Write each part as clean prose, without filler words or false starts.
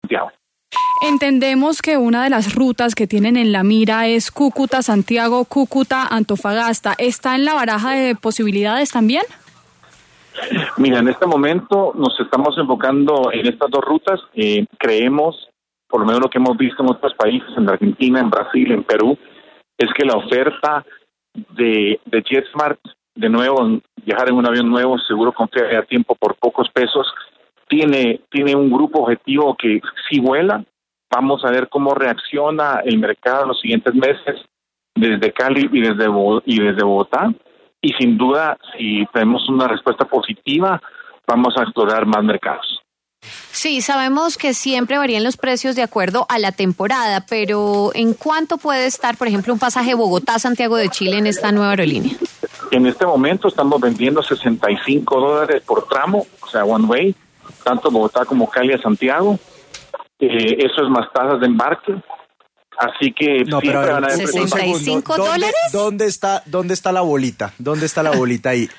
Santiago. Entendemos que una de las rutas que tienen en la mira es Cúcuta-Santiago, Cúcuta-Antofagasta. ¿Está en la baraja de posibilidades también? Mira, en este momento nos estamos enfocando en estas dos rutas. Creemos, por lo menos lo que hemos visto en otros países, en Argentina, en Brasil, en Perú, es que la oferta de JetSmart, de nuevo, viajar en un avión nuevo, seguro con a tiempo por pocos pesos, tiene un grupo objetivo que sí vuela. Vamos a ver cómo reacciona el mercado en los siguientes meses desde Cali y desde Bogotá. Y sin duda, si tenemos una respuesta positiva, vamos a explorar más mercados. Sí, sabemos que siempre varían los precios de acuerdo a la temporada, pero ¿en cuánto puede estar, por ejemplo, un pasaje Bogotá-Santiago de Chile en esta nueva aerolínea? En este momento estamos vendiendo $65 por tramo, o sea, one way, tanto Bogotá como Cali a Santiago. Eso es más tasas de embarque. Así que no, siempre pero van a haber $65. ¿Dónde está la bolita? ¿Dónde está la bolita ahí?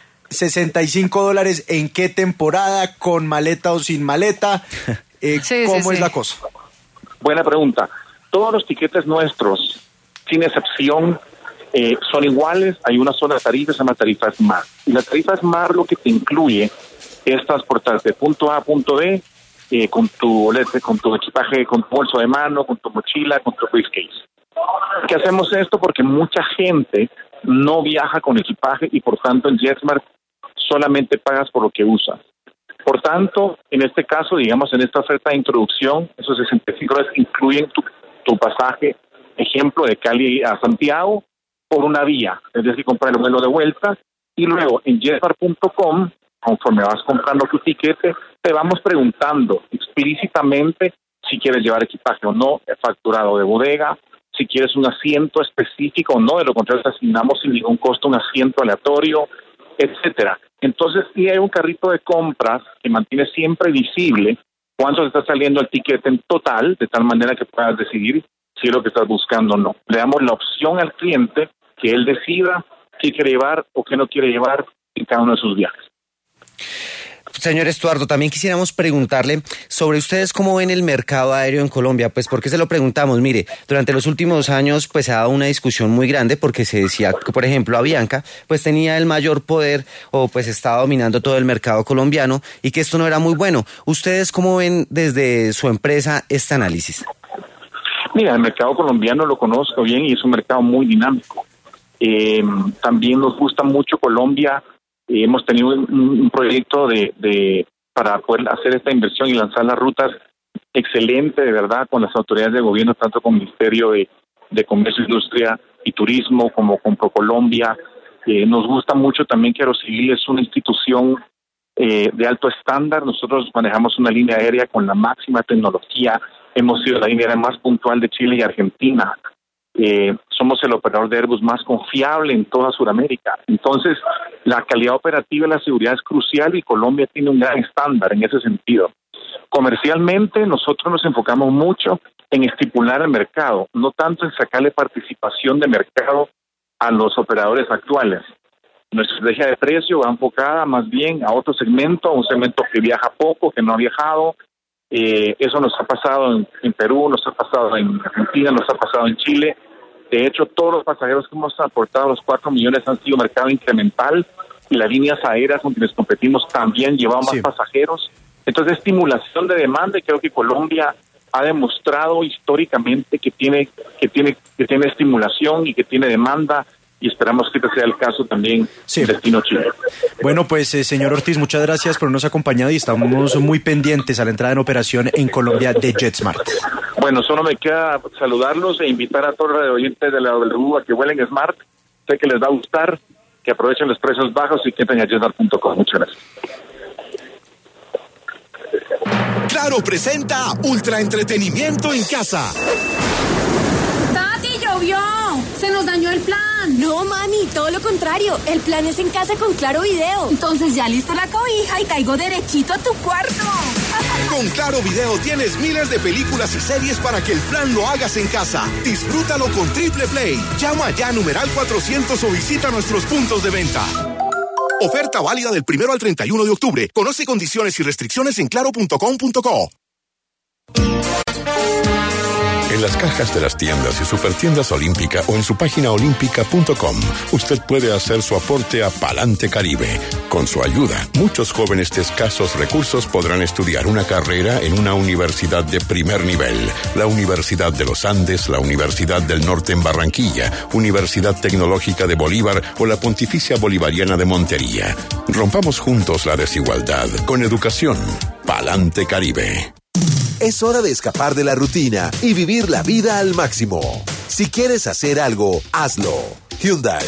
$65, ¿en qué temporada? ¿Con maleta o sin maleta? ¿Cómo es la cosa? Buena pregunta. Todos los tiquetes nuestros, sin excepción, son iguales. Hay una sola tarifa, se llama tarifa SMART. Y la tarifa SMART lo que te incluye es transportarte de punto A a punto B, con tu bolete, con tu equipaje, con tu bolso de mano, con tu mochila, con tu briefcase. ¿Por qué hacemos esto? Porque mucha gente no viaja con equipaje y por tanto en JetSmart solamente pagas por lo que usas. Por tanto, en este caso, digamos, en esta oferta de introducción, esos $65 incluyen tu pasaje, ejemplo, de Cali a Santiago por una vía, es decir, comprar el vuelo de vuelta y luego en JetSmart.com, conforme vas comprando tu tiquete, te vamos preguntando explícitamente si quieres llevar equipaje o no, facturado de bodega, si quieres un asiento específico o no, de lo contrario te asignamos sin ningún costo un asiento aleatorio, etcétera. Entonces sí hay un carrito de compras que mantiene siempre visible cuánto te está saliendo el tiquete en total, de tal manera que puedas decidir si es lo que estás buscando o no. Le damos la opción al cliente que él decida qué quiere llevar o qué no quiere llevar en cada uno de sus viajes. Señor Estuardo, también quisiéramos preguntarle sobre ustedes cómo ven el mercado aéreo en Colombia. Pues, ¿por qué se lo preguntamos? Mire, durante los últimos años pues se ha dado una discusión muy grande porque se decía que, por ejemplo, Avianca pues tenía el mayor poder o pues estaba dominando todo el mercado colombiano y que esto no era muy bueno. ¿Ustedes cómo ven desde su empresa este análisis? Mira, el mercado colombiano lo conozco bien y es un mercado muy dinámico. También nos gusta mucho Colombia. Hemos tenido un proyecto para poder hacer esta inversión y lanzar las rutas excelente, de verdad, con las autoridades de gobierno, tanto con el Ministerio de Comercio, Industria y Turismo como con ProColombia. Nos gusta mucho también que Aerocivil es una institución de alto estándar. Nosotros manejamos una línea aérea con la máxima tecnología. Hemos sido la línea aérea más puntual de Chile y Argentina. Somos el operador de Airbus más confiable en toda Sudamérica. Entonces, la calidad operativa y la seguridad es crucial y Colombia tiene un gran estándar en ese sentido. Comercialmente, nosotros nos enfocamos mucho en estipular el mercado, no tanto en sacarle participación de mercado a los operadores actuales. Nuestra estrategia de precio va enfocada más bien a otro segmento, a un segmento que viaja poco, que no ha viajado. Eso nos ha pasado en Perú, nos ha pasado en Argentina, nos ha pasado en Chile. De hecho, todos los pasajeros que hemos transportado, los 4 millones, han sido mercado incremental y las líneas aéreas con quienes competimos también llevan más pasajeros. Entonces, estimulación de demanda, y creo que Colombia ha demostrado históricamente que tiene estimulación y que tiene demanda, y esperamos que este sea el caso también en destino Chile. Bueno, pues señor Ortiz, muchas gracias por habernos acompañado y estamos muy pendientes a la entrada en operación en Colombia de JetSmart. Bueno, solo me queda saludarlos e invitar a todos los oyentes de la W a que vuelen Smart. Sé que les va a gustar, que aprovechen los precios bajos y que entren a JetSmart.com. Muchas gracias. Claro presenta Ultra Entretenimiento en Casa. ¡Tati, llovió! ¡Se nos dañó el plan! No, mami, todo lo contrario. El plan es en casa con Claro Video. Entonces ya listo la cobija y caigo derechito a tu cuarto. Con Claro Video tienes miles de películas y series para que el plan lo hagas en casa. Disfrútalo con Triple Play. Llama ya a numeral 400 o visita nuestros puntos de venta. Oferta válida del 1 al 31 de octubre. Conoce condiciones y restricciones en claro.com.co. En las cajas de las tiendas y supertiendas Olímpica o en su página olímpica.com, usted puede hacer su aporte a Palante Caribe. Con su ayuda, muchos jóvenes de escasos recursos podrán estudiar una carrera en una universidad de primer nivel. La Universidad de los Andes, la Universidad del Norte en Barranquilla, Universidad Tecnológica de Bolívar o la Pontificia Bolivariana de Montería. Rompamos juntos la desigualdad. Con educación, Palante Caribe. Es hora de escapar de la rutina y vivir la vida al máximo. Si quieres hacer algo, hazlo. Hyundai.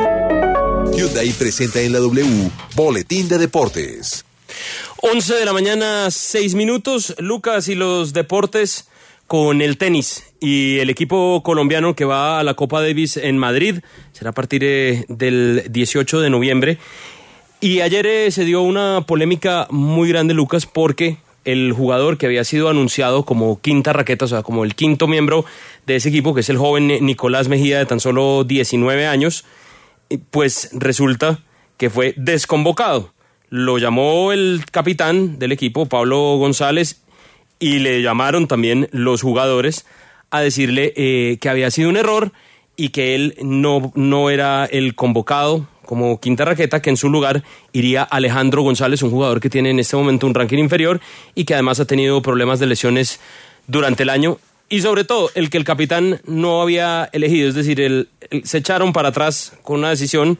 Hyundai presenta en la W Boletín de Deportes. 11 de la mañana, 6 minutos. Lucas, y los deportes con el tenis y el equipo colombiano que va a la Copa Davis en Madrid. Será a partir del 18 de noviembre. Y ayer se dio una polémica muy grande, Lucas, porque el jugador que había sido anunciado como quinta raqueta, o sea, como el quinto miembro de ese equipo, que es el joven Nicolás Mejía, de tan solo 19 años, pues resulta que fue desconvocado. Lo llamó el capitán del equipo, Pablo González, y le llamaron también los jugadores a decirle que había sido un error y que él no era el convocado como quinta raqueta, que en su lugar iría Alejandro González, un jugador que tiene en este momento un ranking inferior y que además ha tenido problemas de lesiones durante el año, y sobre todo el que el capitán no había elegido, es decir, se echaron para atrás con una decisión,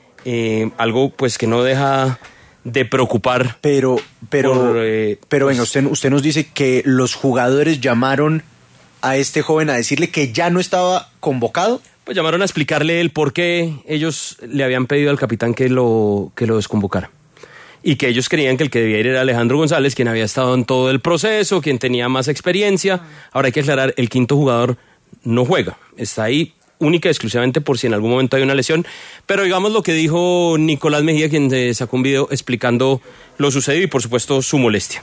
algo pues que no deja de preocupar. Pero venga, usted nos dice que los jugadores llamaron a este joven a decirle que ya no estaba convocado. Pues llamaron a explicarle el por qué ellos le habían pedido al capitán que lo desconvocara. Y que ellos creían que el que debía ir era Alejandro González, quien había estado en todo el proceso, quien tenía más experiencia. Ahora hay que aclarar, el quinto jugador no juega. Está ahí única y exclusivamente por si en algún momento hay una lesión. Pero digamos lo que dijo Nicolás Mejía, quien sacó un video explicando lo sucedido y por supuesto su molestia.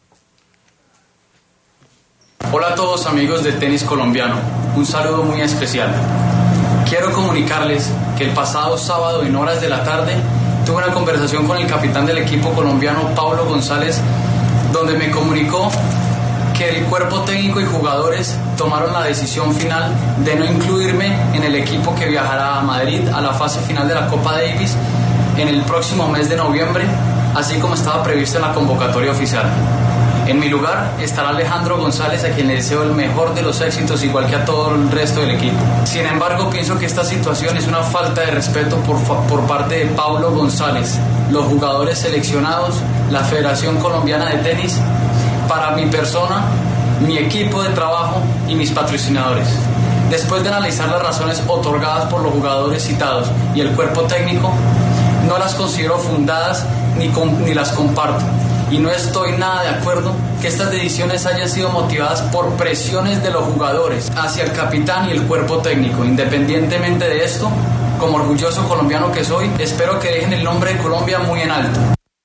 Hola a todos amigos del tenis colombiano, un saludo muy especial. Quiero comunicarles que el pasado sábado en horas de la tarde tuve una conversación con el capitán del equipo colombiano, Pablo González, donde me comunicó que el cuerpo técnico y jugadores tomaron la decisión final de no incluirme en el equipo que viajará a Madrid a la fase final de la Copa Davis en el próximo mes de noviembre, así como estaba previsto en la convocatoria oficial. En mi lugar estará Alejandro González, a quien le deseo el mejor de los éxitos, igual que a todo el resto del equipo. Sin embargo, pienso que esta situación es una falta de respeto por parte de Pablo González, los jugadores seleccionados, la Federación Colombiana de Tenis, para mi persona, mi equipo de trabajo y mis patrocinadores. Después de analizar las razones otorgadas por los jugadores citados y el cuerpo técnico, no las considero fundadas ni las comparto. Y no estoy nada de acuerdo que estas decisiones hayan sido motivadas por presiones de los jugadores hacia el capitán y el cuerpo técnico. Independientemente de esto, como orgulloso colombiano que soy, espero que dejen el nombre de Colombia muy en alto.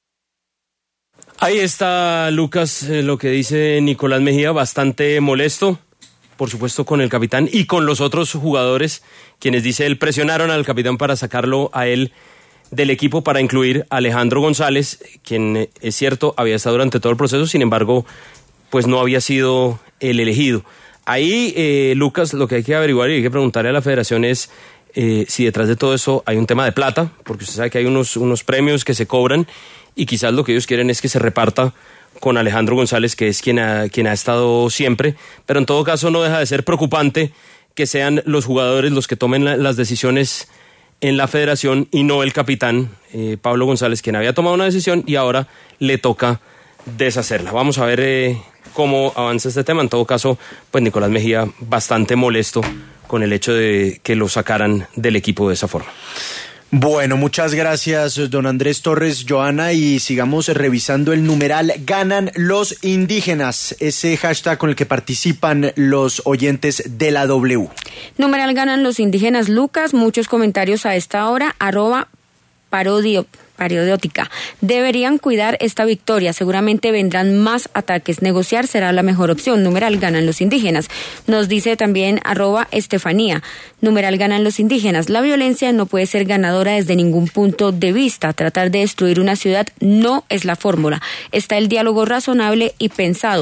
Ahí está, Lucas, lo que dice Nicolás Mejía, bastante molesto, por supuesto, con el capitán y con los otros jugadores, quienes, dice él, presionaron al capitán para sacarlo a él del equipo para incluir a Alejandro González, quien, es cierto, había estado durante todo el proceso, sin embargo, pues no había sido el elegido. Ahí, Lucas, lo que hay que averiguar y hay que preguntarle a la federación es si detrás de todo eso hay un tema de plata, porque usted sabe que hay unos premios que se cobran y quizás lo que ellos quieren es que se reparta con Alejandro González, que es quien ha estado siempre, pero en todo caso no deja de ser preocupante que sean los jugadores los que tomen las decisiones en la federación y no el capitán Pablo González, quien había tomado una decisión y ahora le toca deshacerla. Vamos a ver cómo avanza este tema. En todo caso, pues Nicolás Mejía bastante molesto con el hecho de que lo sacaran del equipo de esa forma. Bueno, muchas gracias, don Andrés Torres, Joana, y sigamos revisando el numeral Ganan los Indígenas, ese hashtag con el que participan los oyentes de la W. Numeral Ganan los Indígenas, Lucas, muchos comentarios a esta hora, @parodiótica. Deberían cuidar esta victoria, seguramente vendrán más ataques, negociar será la mejor opción, numeral Ganan los Indígenas. Nos dice también @Estefanía, numeral Ganan los Indígenas, la violencia no puede ser ganadora desde ningún punto de vista, tratar de destruir una ciudad no es la fórmula, está el diálogo razonable y pensado.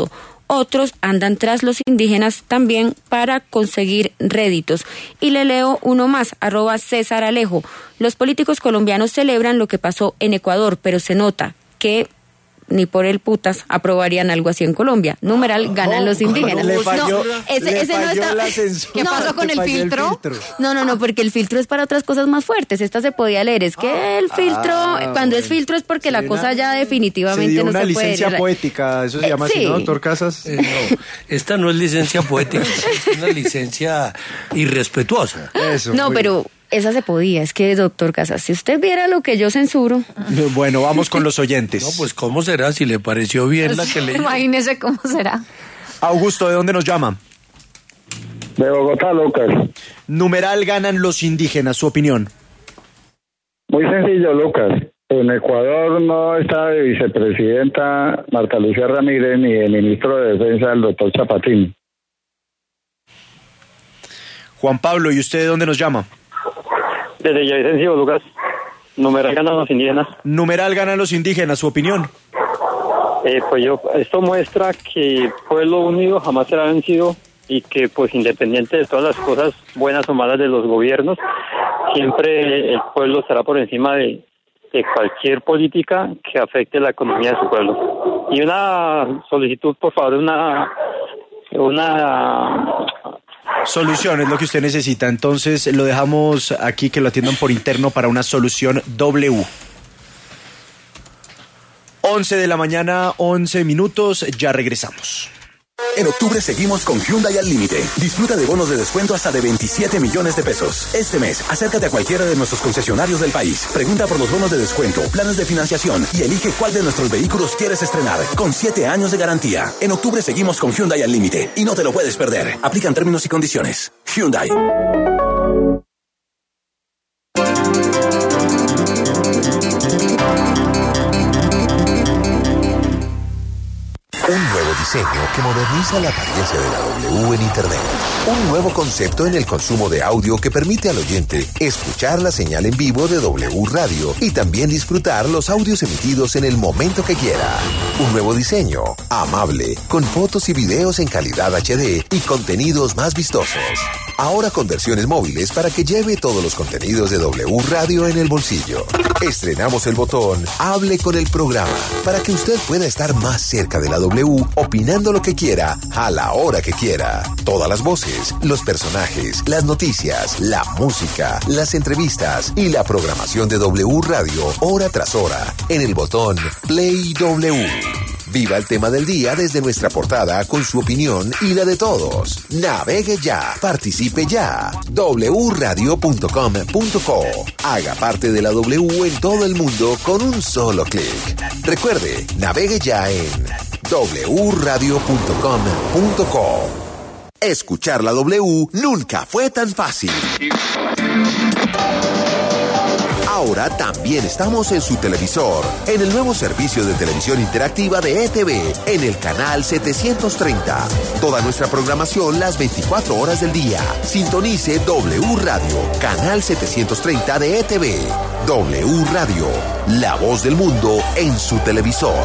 Otros andan tras los indígenas también para conseguir réditos. Y le leo uno más, @César Alejo. Los políticos colombianos celebran lo que pasó en Ecuador, pero se nota que ni por el putas aprobarían algo así en Colombia. Numeral, ganan los indígenas. Le falló, ese no está. ¿Qué pasó con el filtro? No, porque el filtro es para otras cosas más fuertes. Esta se podía leer. Es que el filtro, cuando es filtro es porque la cosa ya definitivamente no se puede. Una licencia poética, eso se llama así, ¿no, doctor Casas? No, esta no es licencia poética, es una licencia irrespetuosa. Eso, no, pero esa se podía. Es que, doctor Casas, si usted viera lo que yo censuro. Bueno, vamos con los oyentes. No, pues ¿cómo será? Si le pareció bien la que le... Imagínese cómo será. Augusto, ¿de dónde nos llama? De Bogotá, Lucas. Numeral, ganan los indígenas, su opinión. Muy sencillo, Lucas. En Ecuador no está de vicepresidenta Marta Lucía Ramírez ni de ministro de Defensa el doctor Chapatín. Juan Pablo, ¿y usted de dónde nos llama? Desde Villavicencio, Lucas. Numeral, ganan los indígenas. Numeral, ganan los indígenas, su opinión. Esto muestra que pueblo unido jamás será vencido y que, pues, independiente de todas las cosas buenas o malas de los gobiernos, siempre el pueblo estará por encima de cualquier política que afecte la economía de su pueblo. Y una solicitud, por favor, una solución es lo que usted necesita, entonces lo dejamos aquí, que lo atiendan por interno para una solución W. 11 de la mañana, 11 minutos, ya regresamos. En octubre seguimos con Hyundai al límite. Disfruta de bonos de descuento hasta de 27 millones de pesos. Este mes, acércate a cualquiera de nuestros concesionarios del país. Pregunta por los bonos de descuento, planes de financiación y elige cuál de nuestros vehículos quieres estrenar, con 7 años de garantía. En octubre seguimos con Hyundai al límite y no te lo puedes perder. Aplican términos y condiciones. Hyundai. Un nuevo diseño que moderniza la apariencia de la W en Internet. Un nuevo concepto en el consumo de audio que permite al oyente escuchar la señal en vivo de W Radio y también disfrutar los audios emitidos en el momento que quiera. Un nuevo diseño, amable, con fotos y videos en calidad HD y contenidos más vistosos. Ahora con versiones móviles para que lleve todos los contenidos de W Radio en el bolsillo. Estrenamos el botón Hable con el programa para que usted pueda estar más cerca de la W, opinando lo que quiera, a la hora que quiera. Todas las voces, los personajes, las noticias, la música, las entrevistas y la programación de W Radio, hora tras hora, en el botón Play W. Viva el tema del día desde nuestra portada con su opinión y la de todos. Navegue ya, participe ya. wradio.com.co. Haga parte de la W en todo el mundo con un solo clic. Recuerde, navegue ya en wradio.com.co. Escuchar la W nunca fue tan fácil. Ahora también estamos en su televisor, en el nuevo servicio de televisión interactiva de ETV, en el canal 730. Toda nuestra programación las 24 horas del día. Sintonice W Radio, canal 730 de ETV. W Radio, la voz del mundo en su televisor.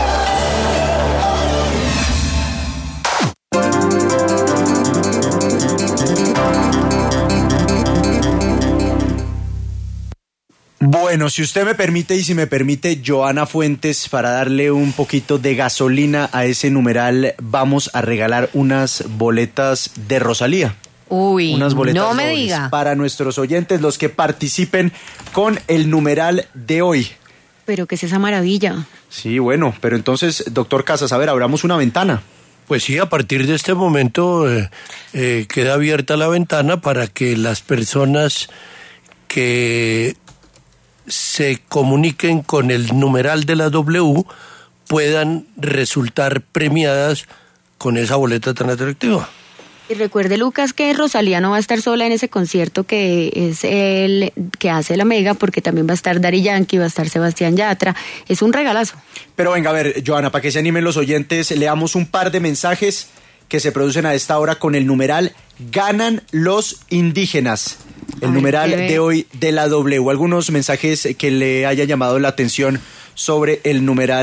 Bueno, si usted me permite y si me permite, Joana Fuentes, para darle un poquito de gasolina a ese numeral, vamos a regalar unas boletas de Rosalía. Uy, unas boletas no me dobles diga. para nuestros oyentes, los que participen con el numeral de hoy. Pero ¿qué es esa maravilla? Sí, bueno, pero entonces, doctor Casas, a ver, abramos una ventana. Pues sí, a partir de este momento queda abierta la ventana para que las personas que se comuniquen con el numeral de la W puedan resultar premiadas con esa boleta tan atractiva. Y recuerde, Lucas, que Rosalía no va a estar sola en ese concierto que es el que hace la Mega, porque también va a estar Daddy Yankee, va a estar Sebastián Yatra. Es un regalazo. Pero venga, a ver, Joana, para que se animen los oyentes, leamos un par de mensajes que se producen a esta hora con el numeral Ganan los indígenas. El numeral de hoy de la W. Algunos mensajes que le haya llamado la atención sobre el numeral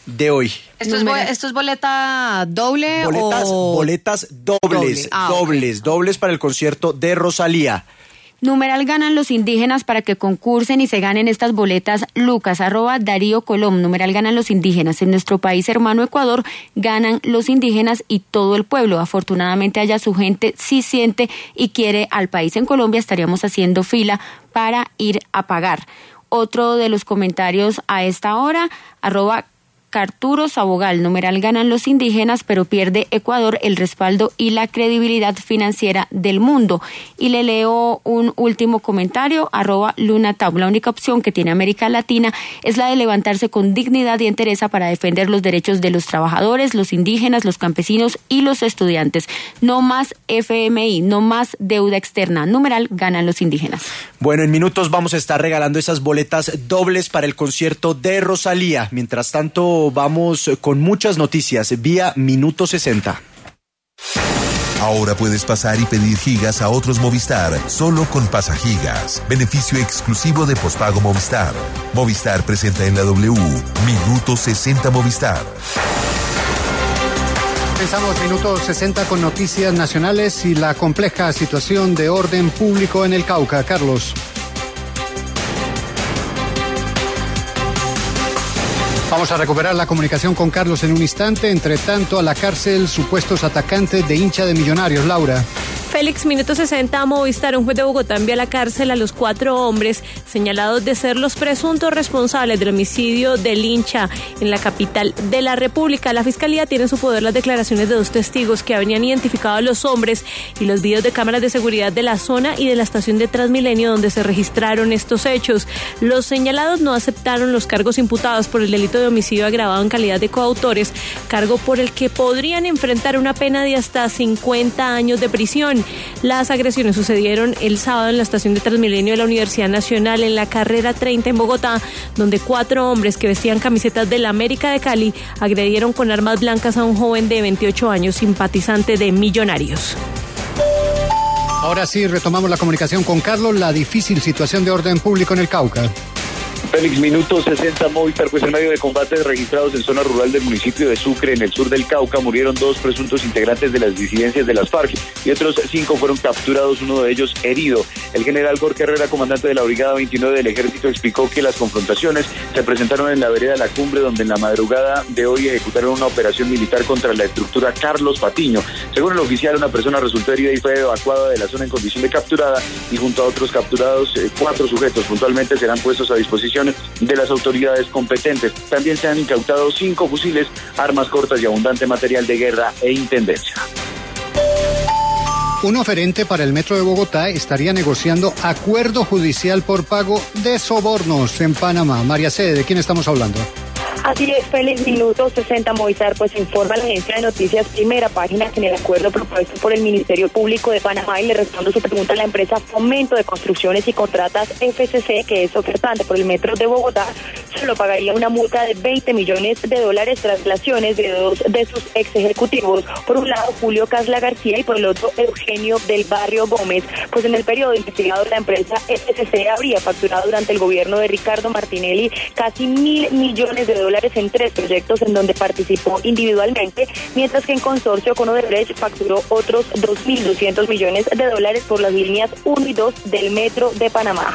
de hoy. ¿Esto es boleta doble Boletas dobles, dobles para el concierto de Rosalía. Numeral ganan los indígenas para que concursen y se ganen estas boletas. Lucas, @Darío Colom. Numeral ganan los indígenas. En nuestro país hermano Ecuador ganan los indígenas y todo el pueblo. Afortunadamente allá su gente sí siente y quiere al país. En Colombia estaríamos haciendo fila para ir a pagar. Otro de los comentarios a esta hora, @Carturo Sabogal. Numeral ganan los indígenas, pero pierde Ecuador el respaldo y la credibilidad financiera del mundo. Y le leo un último comentario, @Lunatab. La única opción que tiene América Latina es la de levantarse con dignidad y entereza para defender los derechos de los trabajadores, los indígenas, los campesinos y los estudiantes. No más FMI, no más deuda externa. Numeral ganan los indígenas. Bueno, en minutos vamos a estar regalando esas boletas dobles para el concierto de Rosalía. Mientras tanto, vamos con muchas noticias vía Minuto 60. Ahora puedes pasar y pedir gigas a otros Movistar solo con Pasagigas. Beneficio exclusivo de pospago Movistar. Movistar presenta en la W Minuto 60 Movistar. Empezamos Minuto 60 con noticias nacionales y la compleja situación de orden público en el Cauca. Carlos. Vamos a recuperar la comunicación con Carlos en un instante. Entre tanto, a la cárcel, supuestos atacantes de hincha de Millonarios. Laura. Félix, Minuto 60, Movistar. Un juez de Bogotá envía a la cárcel a los 4 hombres señalados de ser los presuntos responsables del homicidio del hincha en la capital de la República. La Fiscalía tiene en su poder las declaraciones de 2 testigos que habrían identificado a los hombres y los videos de cámaras de seguridad de la zona y de la estación de Transmilenio donde se registraron estos hechos. Los señalados no aceptaron los cargos imputados por el delito de homicidio agravado en calidad de coautores, cargo por el que podrían enfrentar una pena de hasta 50 años de prisión. Las agresiones sucedieron el sábado en la estación de Transmilenio de la Universidad Nacional en la carrera 30 en Bogotá, donde 4 hombres que vestían camisetas del América de Cali agredieron con armas blancas a un joven de 28 años simpatizante de Millonarios. Ahora sí, retomamos la comunicación con Carlos. La difícil situación de orden público en el Cauca. Félix, Minuto 60, Movistar. Pues en medio de combates registrados en zona rural del municipio de Sucre, en el sur del Cauca, murieron 2 presuntos integrantes de las disidencias de las FARC y otros 5 fueron capturados, uno de ellos herido. El general Jorge Herrera, comandante de la Brigada 29 del Ejército, explicó que las confrontaciones se presentaron en la vereda La Cumbre, donde en la madrugada de hoy ejecutaron una operación militar contra la estructura Carlos Patiño. Según el oficial, una persona resultó herida y fue evacuada de la zona en condición de capturada, y junto a otros capturados, 4 sujetos puntualmente serán puestos a disposición de las autoridades competentes. También se han incautado 5 fusiles, armas cortas y abundante material de guerra e intendencia. Un oferente para el Metro de Bogotá estaría negociando acuerdo judicial por pago de sobornos en Panamá. María C., ¿de quién estamos hablando? Así es, Félix, Minuto 60, Movistar, pues informa la agencia de noticias Primera Página que en el acuerdo propuesto por el Ministerio Público de Panamá, y le respondo su pregunta a la empresa Fomento de Construcciones y Contratas FCC, que es ofertante por el Metro de Bogotá, solo pagaría una multa de $20 millones tras violaciones de 2 de sus ex ejecutivos, por un lado Julio Casla García y por el otro Eugenio del Barrio Gómez. Pues en el periodo investigado, la empresa FCC habría facturado durante el gobierno de Ricardo Martinelli casi $1.000 millones en 3 proyectos en donde participó individualmente, mientras que en consorcio con Odebrecht facturó otros $2.200 millones por las líneas 1 y 2 del Metro de Panamá.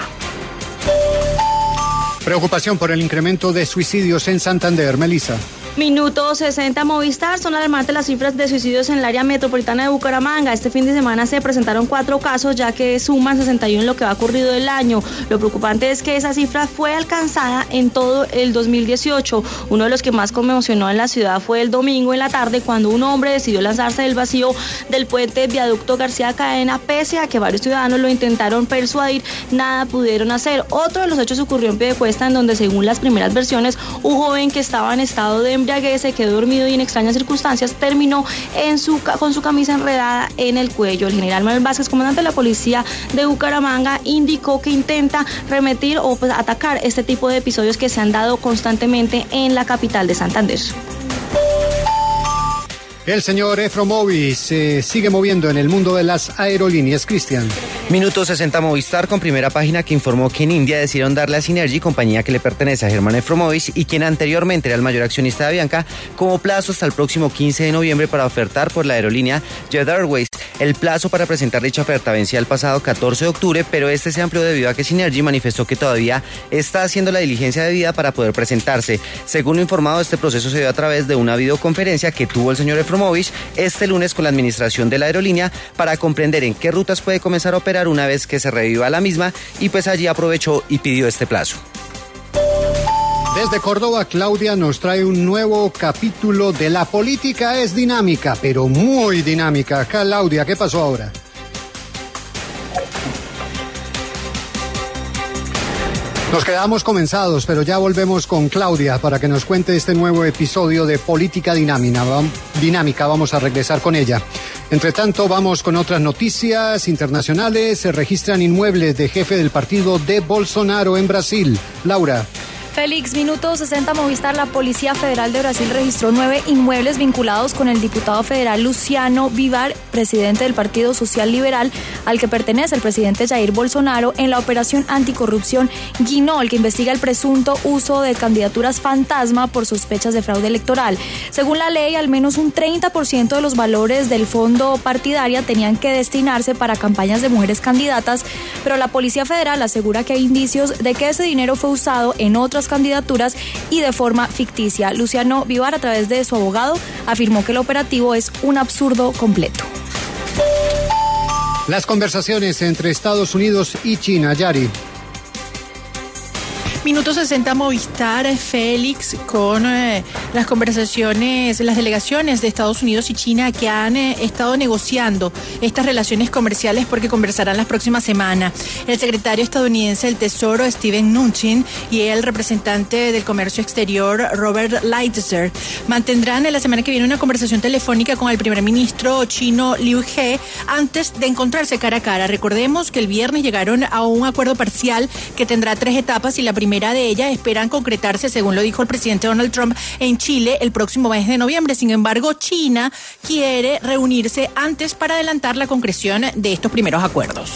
Preocupación por el incremento de suicidios en Santander. Melissa. Minuto 60, Movistar. Son alarmantes las cifras de suicidios en el área metropolitana de Bucaramanga. Este fin de semana se presentaron 4 casos, ya que suman 61 en lo que va ocurrido el año. Lo preocupante es que esa cifra fue alcanzada en todo el 2018. Uno de los que más conmocionó en la ciudad fue el domingo en la tarde, cuando un hombre decidió lanzarse del vacío del puente Viaducto García Cadena. Pese a que varios ciudadanos lo intentaron persuadir, nada pudieron hacer. Otro de los hechos ocurrió en Piedecuesta, en donde, según las primeras versiones, un joven que estaba en estado de embriaguez se quedó dormido y en extrañas circunstancias terminó con su camisa enredada en el cuello. El general Manuel Vázquez, comandante de la policía de Bucaramanga, indicó que intenta remitir o atacar este tipo de episodios que se han dado constantemente en la capital de Santander. El señor Efromovi se sigue moviendo en el mundo de las aerolíneas. Cristian. Minuto 60 Movistar con primera página que informó que en India decidieron darle a Synergy, compañía que le pertenece a German Efromovis y quien anteriormente era el mayor accionista de Avianca, como plazo hasta el próximo 15 de noviembre para ofertar por la aerolínea Jet Airways. El plazo para presentar dicha oferta vencía el pasado 14 de octubre, pero este se amplió debido a que Synergy manifestó que todavía está haciendo la diligencia debida para poder presentarse. Según lo informado, este proceso se dio a través de una videoconferencia que tuvo el señor Efromovis este lunes con la administración de la aerolínea para comprender en qué rutas puede comenzar a operar una vez que se reviva la misma, y pues allí aprovechó y pidió este plazo. Desde Córdoba, Claudia nos trae un nuevo capítulo de La política es dinámica, pero muy dinámica. Claudia, ¿qué pasó ahora? Nos quedamos comenzados, pero ya volvemos con Claudia para que nos cuente este nuevo episodio de Política Dinámica. Vamos a regresar con ella. Entre tanto, vamos con otras noticias internacionales. Se registran inmuebles de jefe del partido de Bolsonaro en Brasil. Laura. Félix, minuto 60 Movistar. La Policía Federal de Brasil registró 9 inmuebles vinculados con el diputado federal Luciano Bivar, presidente del Partido Social Liberal, al que pertenece el presidente Jair Bolsonaro, en la operación anticorrupción Guinol, que investiga el presunto uso de candidaturas fantasma por sospechas de fraude electoral. Según la ley, al menos un 30% de los valores del fondo partidaria tenían que destinarse para campañas de mujeres candidatas, pero la Policía Federal asegura que hay indicios de que ese dinero fue usado en otras candidaturas y de forma ficticia. Luciano Bivar, a través de su abogado, afirmó que el operativo es un absurdo completo. Las conversaciones entre Estados Unidos y China, Yari. Minuto 60 Movistar, Félix, con las conversaciones, las delegaciones de Estados Unidos y China que han estado negociando estas relaciones comerciales porque conversarán la próxima semana. El secretario estadounidense del Tesoro, Steven Mnuchin, y el representante del Comercio Exterior, Robert Lighthizer, mantendrán en la semana que viene una conversación telefónica con el primer ministro chino Liu He antes de encontrarse cara a cara. Recordemos que el viernes llegaron a un acuerdo parcial que tendrá 3 etapas y la primera de ellas esperan concretarse, según lo dijo el presidente Donald Trump, en Chile el próximo mes de noviembre. Sin embargo, China quiere reunirse antes para adelantar la concreción de estos primeros acuerdos.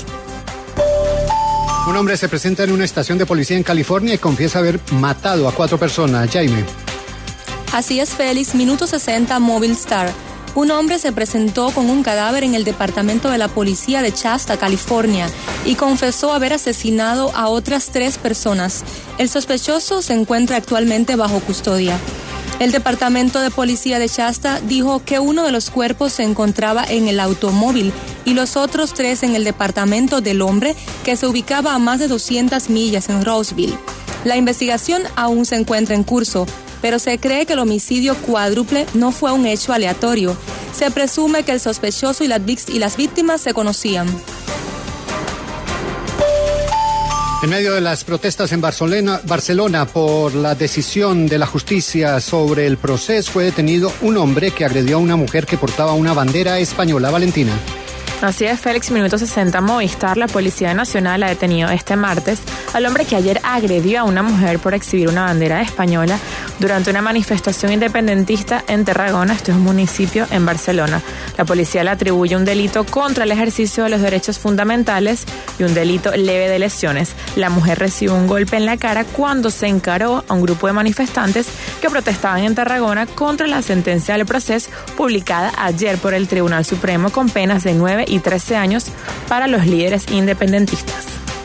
Un hombre se presenta en una estación de policía en California y confiesa haber matado a 4 personas. Jaime. Así es, Félix. Minuto 60 Movistar. Un hombre se presentó con un cadáver en el departamento de la policía de Shasta, California, y confesó haber asesinado a otras 3 personas. El sospechoso se encuentra actualmente bajo custodia. El departamento de policía de Shasta dijo que uno de los cuerpos se encontraba en el automóvil y los otros 3 en el departamento del hombre, que se ubicaba a más de 200 millas en Roseville. La investigación aún se encuentra en curso, pero se cree que el homicidio cuádruple no fue un hecho aleatorio. Se presume que el sospechoso y las víctimas se conocían. En medio de las protestas en Barcelona por la decisión de la justicia sobre el proceso, fue detenido un hombre que agredió a una mujer que portaba una bandera española. Valentina. Así es, Félix, minuto 60 Movistar. La Policía Nacional ha detenido este martes al hombre que ayer agredió a una mujer por exhibir una bandera española durante una manifestación independentista en Tarragona, esto es un municipio en Barcelona. La policía le atribuye un delito contra el ejercicio de los derechos fundamentales y un delito leve de lesiones. La mujer recibió un golpe en la cara cuando se encaró a un grupo de manifestantes que protestaban en Tarragona contra la sentencia del proceso publicada ayer por el Tribunal Supremo con penas de 9 y 13 años para los líderes independentistas.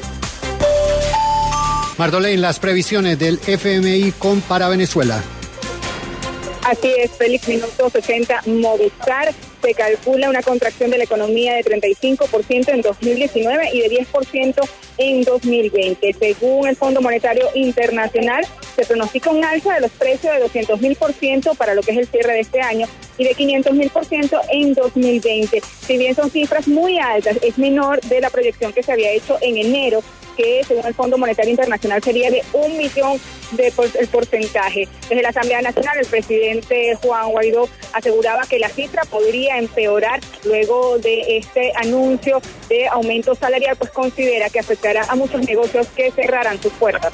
Mardolein, las previsiones del FMI para Venezuela. Así es, Félix, minuto 60 Movistar. Se calcula una contracción de la economía de 35% en 2019 y de 10% en 2020. Según el Fondo Monetario Internacional, se pronostica un alza de los precios de 200.000% para lo que es el cierre de este año y de 500.000% en 2020. Si bien son cifras muy altas, es menor de la proyección que se había hecho en enero, que según el Fondo Monetario Internacional sería de 1 millón el porcentaje. Desde la Asamblea Nacional, el presidente Juan Guaidó aseguraba que la cifra podría empeorar luego de este anuncio de aumento salarial, pues considera que afectará a muchos negocios que cerrarán sus puertas.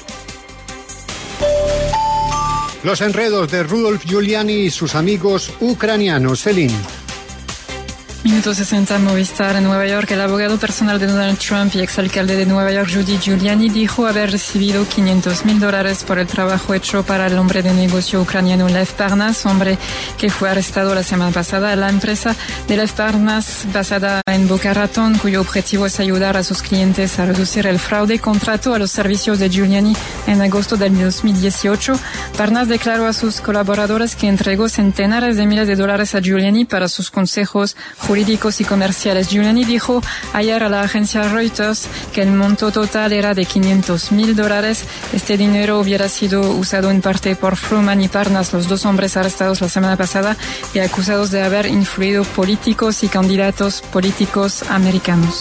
Los enredos de Rudolf Giuliani y sus amigos ucranianos. Celine. Minuto 60 Movistar en Nueva York. El abogado personal de Donald Trump y exalcalde de Nueva York, Rudy Giuliani, dijo haber recibido $500,000 por el trabajo hecho para el hombre de negocio ucraniano Lev Parnas, hombre que fue arrestado la semana pasada. La empresa de Lev Parnas, basada en Boca Raton, cuyo objetivo es ayudar a sus clientes a reducir el fraude, contrató a los servicios de Giuliani en agosto del 2018. Parnas declaró a sus colaboradores que entregó centenares de miles de dólares a Giuliani para sus consejos jurídicos y comerciales. Giuliani dijo ayer a la agencia Reuters que el monto total era de $500,000. Este dinero hubiera sido usado en parte por Fruman y Parnas, los dos hombres arrestados la semana pasada y acusados de haber influido políticos y candidatos políticos americanos.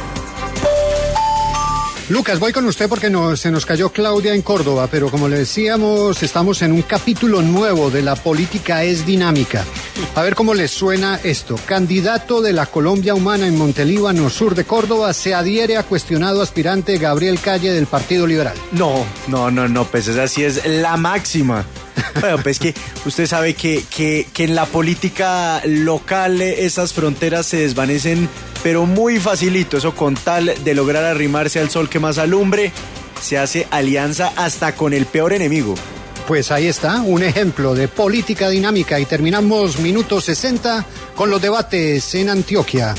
Lucas, voy con usted porque se nos cayó Claudia en Córdoba, pero como le decíamos, estamos en un capítulo nuevo de La Política es Dinámica. A ver cómo les suena esto. Candidato de la Colombia Humana en Montelíbano, sur de Córdoba, se adhiere a cuestionado aspirante Gabriel Calle del Partido Liberal. No, pues esa sí es la máxima. Bueno, pues que usted sabe que en la política local esas fronteras se desvanecen, pero muy facilito. Eso con tal de lograr arrimarse al sol que más alumbre, se hace alianza hasta con el peor enemigo. Pues ahí está, un ejemplo de política dinámica y terminamos minuto 60 con los debates en Antioquia.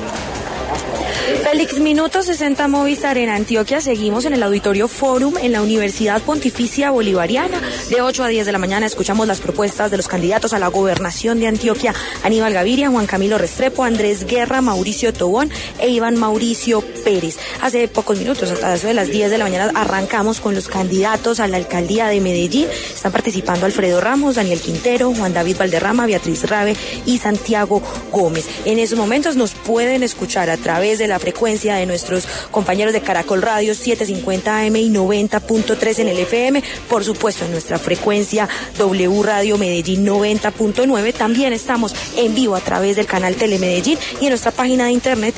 Félix, minuto 60 Movistar en Antioquia. Seguimos en el Auditorio Forum en la Universidad Pontificia Bolivariana. De 8 a 10 de la mañana escuchamos las propuestas de los candidatos a la gobernación de Antioquia: Aníbal Gaviria, Juan Camilo Restrepo, Andrés Guerra, Mauricio Tobón e Iván Mauricio Pérez. Hace pocos minutos, hasta eso de las 10 de la mañana, arrancamos con los candidatos a la alcaldía de Medellín. Están participando Alfredo Ramos, Daniel Quintero, Juan David Valderrama, Beatriz Rabe y Santiago Gómez. En esos momentos nos pueden escuchar a través de la frecuencia de nuestros compañeros de Caracol Radio 750 AM y 90.3 en el FM, por supuesto en nuestra frecuencia W Radio Medellín 90.9. También estamos en vivo a través del canal Telemedellín y en nuestra página de internet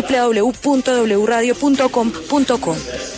www.wradio.com.co.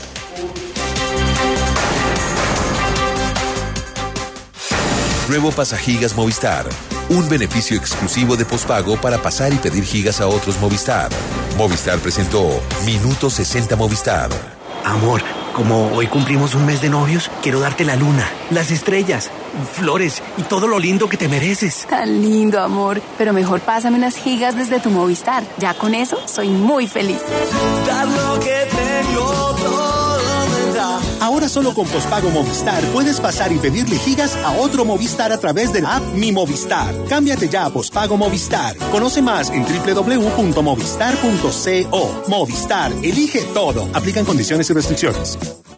Nuevo Pasagigas Movistar. Un beneficio exclusivo de pospago para pasar y pedir gigas a otros Movistar. Movistar presentó Minuto 60 Movistar. Amor, como hoy cumplimos un mes de novios, quiero darte la luna, las estrellas, flores y todo lo lindo que te mereces. Tan lindo, amor. Pero mejor pásame unas gigas desde tu Movistar. Ya con eso soy muy feliz. Dar lo que tengo, todo me da. Ahora solo con pospago Movistar puedes pasar y pedirle gigas a otro Movistar a través de la app Mi Movistar. Cámbiate ya a pospago Movistar. Conoce más en www.movistar.co. Movistar, elige todo. Aplican condiciones y restricciones.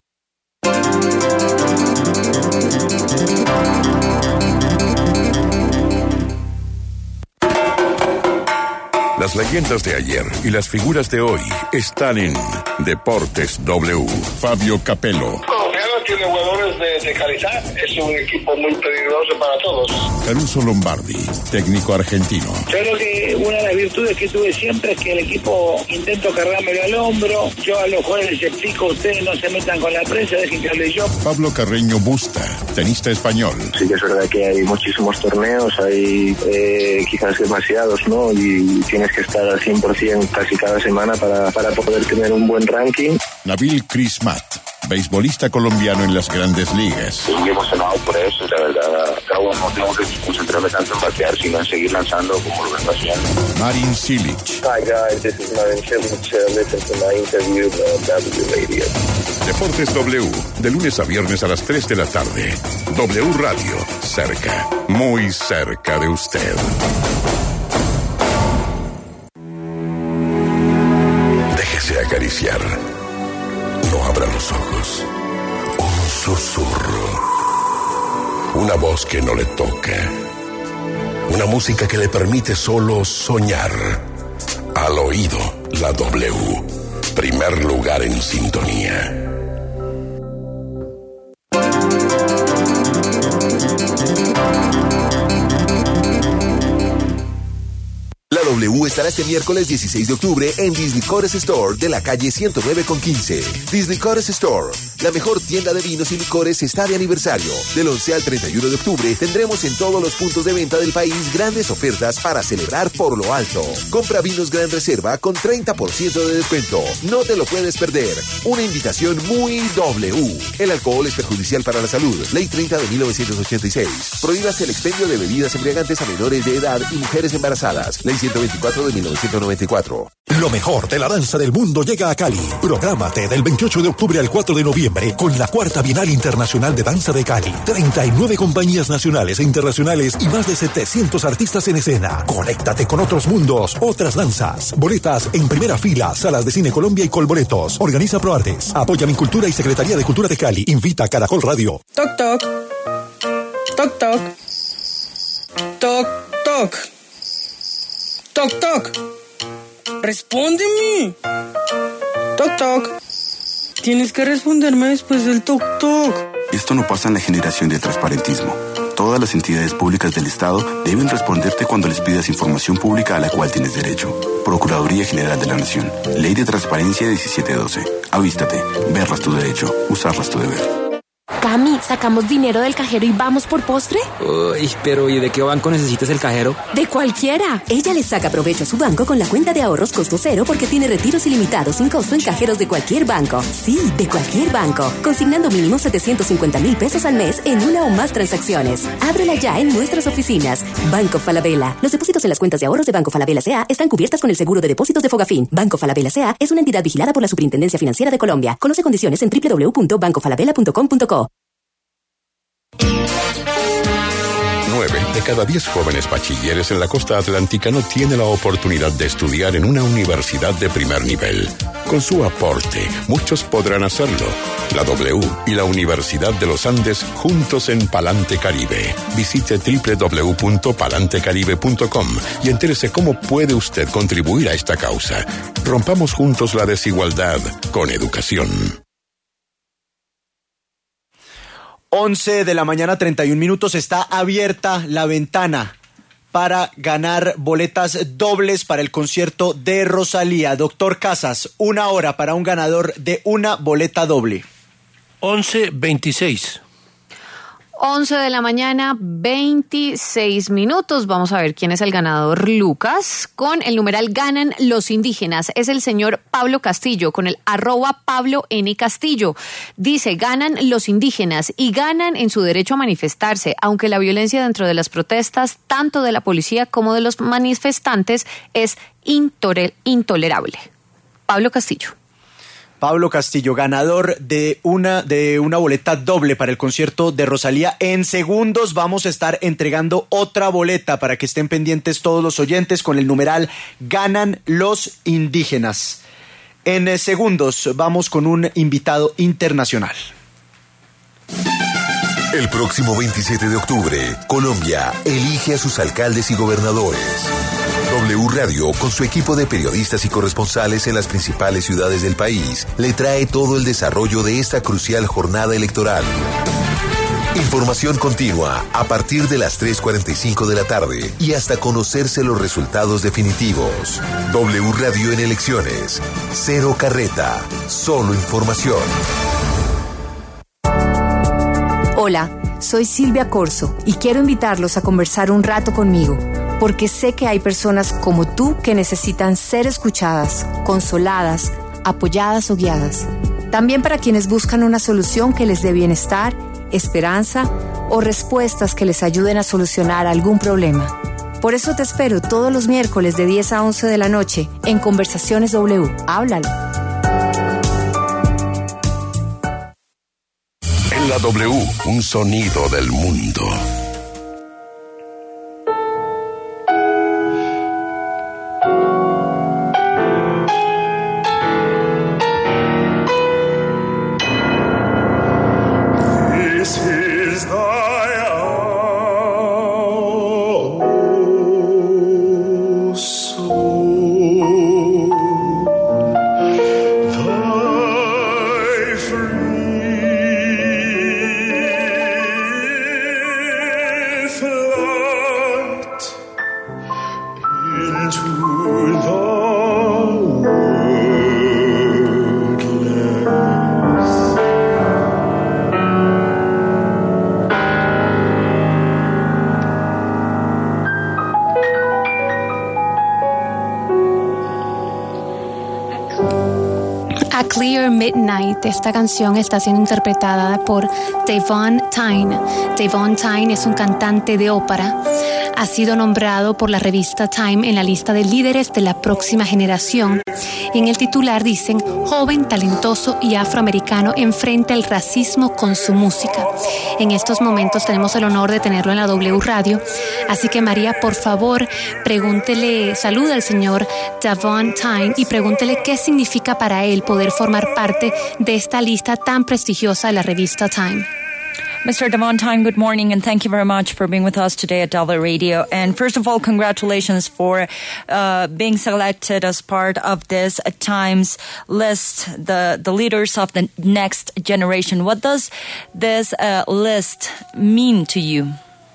Las leyendas de ayer y las figuras de hoy están en Deportes W. Fabio Capello. Tiene jugadores de calidad, es un equipo muy peligroso para todos. Caruso Lombardi, técnico argentino. Yo creo que una de las virtudes que tuve siempre es que el equipo intento cargármelo al hombro. Yo a los jugadores les explico: ustedes no se metan con la prensa, dejen que hable yo. Pablo Carreño Busta, tenista español. Sí que es verdad que hay muchísimos torneos, hay quizás demasiados, ¿no? Y tienes que estar al 100% casi cada semana para poder tener un buen ranking. Nabil Crismat, beisbolista colombiano en las Grandes Ligas. Estoy emocionado por eso, la verdad. Acabo, no tengo que concentrarme tanto en batear, sino en seguir lanzando como lo vengo haciendo. Marin Cilic. Hi guys, this is Marin Cilic. Listen to my interview on W Radio. Deportes W, de lunes a viernes a las 3 de la tarde. W Radio, cerca, muy cerca de usted. Déjese acariciar. No abra los ojos. Un susurro. Una voz que no le toca. Una música que le permite solo soñar. Al oído, la W. Primer lugar en sintonía. La W estará este miércoles 16 de octubre en Dislicores Store de la calle 109 con 15. Dislicores Store, la mejor tienda de vinos y licores, está de aniversario. Del 11 al 31 de octubre tendremos en todos los puntos de venta del país grandes ofertas para celebrar por lo alto. Compra vinos Gran Reserva con 30% de descuento. No te lo puedes perder. Una invitación muy W. El alcohol es perjudicial para la salud. Ley 30 de 1986. Prohíbase el expendio de bebidas embriagantes a menores de edad y mujeres embarazadas. Ley 124 de 1994. Lo mejor de la danza del mundo llega a Cali. Prográmate del 28 de octubre al 4 de noviembre con la Cuarta Bienal Internacional de Danza de Cali. 39 compañías nacionales e internacionales y más de 700 artistas en escena. Conéctate con otros mundos, otras danzas. Boletas en primera fila, Salas de Cine Colombia y Colboletos. Organiza ProArtes. Apoya Mincultura y Secretaría de Cultura de Cali. Invita a Caracol Radio. Toc, toc. Toc, toc. Toc, toc. Toc, toc. ¡Respóndeme! Toc, toc. Tienes que responderme después del toc, toc. Esto no pasa en la generación de transparentismo. Todas las entidades públicas del Estado deben responderte cuando les pidas información pública a la cual tienes derecho. Procuraduría General de la Nación. Ley de Transparencia 1712. Avístate. Verlas tu derecho. Usarlas tu deber. Cami, ¿sacamos dinero del cajero y vamos por postre? Uy, pero ¿y de qué banco necesitas el cajero? De cualquiera. Ella le saca provecho a su banco con la cuenta de ahorros costo cero porque tiene retiros ilimitados sin costo en cajeros de cualquier banco. Sí, de cualquier banco. Consignando mínimo 750,000 pesos al mes en una o más transacciones. Ábrela ya en nuestras oficinas. Banco Falabella. Los depósitos en las cuentas de ahorros de Banco Falabella S.A. están cubiertas con el seguro de depósitos de Fogafín. Banco Falabella S.A. es una entidad vigilada por la Superintendencia Financiera de Colombia. Conoce condiciones en www.bancofalabella.com.co. 9 de cada 10 jóvenes bachilleres en la costa atlántica no tiene la oportunidad de estudiar en una universidad de primer nivel. Con su aporte, muchos podrán hacerlo. La W y la Universidad de los Andes juntos en Palante Caribe. Visite www.palantecaribe.com y entérese cómo puede usted contribuir a esta causa. Rompamos juntos la desigualdad con educación. 11 de la mañana, 31 minutos. Está abierta la ventana para ganar boletas dobles para el concierto de Rosalía. Doctor Casas, 1 hora para un ganador de una boleta doble. 11:26. 11 de la mañana, 26 minutos. Vamos a ver quién es el ganador, Lucas. Con el numeral ganan los indígenas. Es el señor Pablo Castillo, con el @Pablo N. Castillo. Dice, ganan los indígenas y ganan en su derecho a manifestarse, aunque la violencia dentro de las protestas, tanto de la policía como de los manifestantes, es intolerable. Pablo Castillo. Pablo Castillo, ganador de una boleta doble para el concierto de Rosalía. En segundos vamos a estar entregando otra boleta para que estén pendientes todos los oyentes con el numeral ganan los indígenas. En segundos vamos con un invitado internacional. El próximo 27 de octubre, Colombia elige a sus alcaldes y gobernadores. W Radio, con su equipo de periodistas y corresponsales en las principales ciudades del país, le trae todo el desarrollo de esta crucial jornada electoral. Información continua a partir de las 3:45 de la tarde y hasta conocerse los resultados definitivos. W Radio en elecciones. Cero carreta, solo información. Hola, soy Silvia Corso y quiero invitarlos a conversar un rato conmigo, porque sé que hay personas como tú que necesitan ser escuchadas, consoladas, apoyadas o guiadas. También para quienes buscan una solución que les dé bienestar, esperanza o respuestas que les ayuden a solucionar algún problema. Por eso te espero todos los miércoles de 10 a 11 de la noche en Conversaciones W. Háblalo. En la W, un sonido del mundo. A Clear Midnight. Esta canción está siendo interpretada por Devon Tyne. Devon Tyne es un cantante de ópera. Ha sido nombrado por la revista Time en la lista de líderes de la próxima generación. Y en el titular dicen, joven, talentoso y afroamericano enfrenta el racismo con su música. En estos momentos tenemos el honor de tenerlo en la W Radio. Así que María, por favor, saluda al señor Devon Tyne y pregúntele qué significa para él poder formar parte de esta lista tan prestigiosa de la revista Time. Mr. Devon Tyne, good morning, and thank you very much for being with us today at W Radio. And first of all, congratulations for being selected as part of this Times list, the leaders of the next generation. What does this list mean to you?